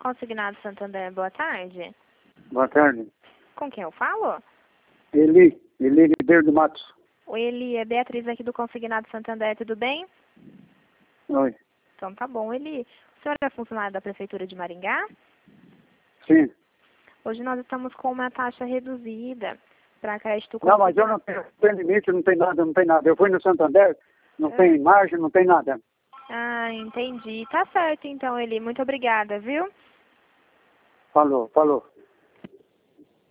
Consignado Santander, boa tarde. Boa tarde. Com quem eu falo? Eli Ribeiro do Matos. Oi, Eli, é Beatriz aqui do Consignado Santander, tudo bem? Oi. Então tá bom, Eli. O senhor é funcionário da Prefeitura de Maringá? Sim. Hoje nós estamos com uma taxa reduzida para crédito Não, mas eu consignado. não tenho limite, não tem nada. Eu fui no Santander, não tem margem, não tem nada. Ah, entendi. Tá certo então, Eli. Muito obrigada, viu? Falou.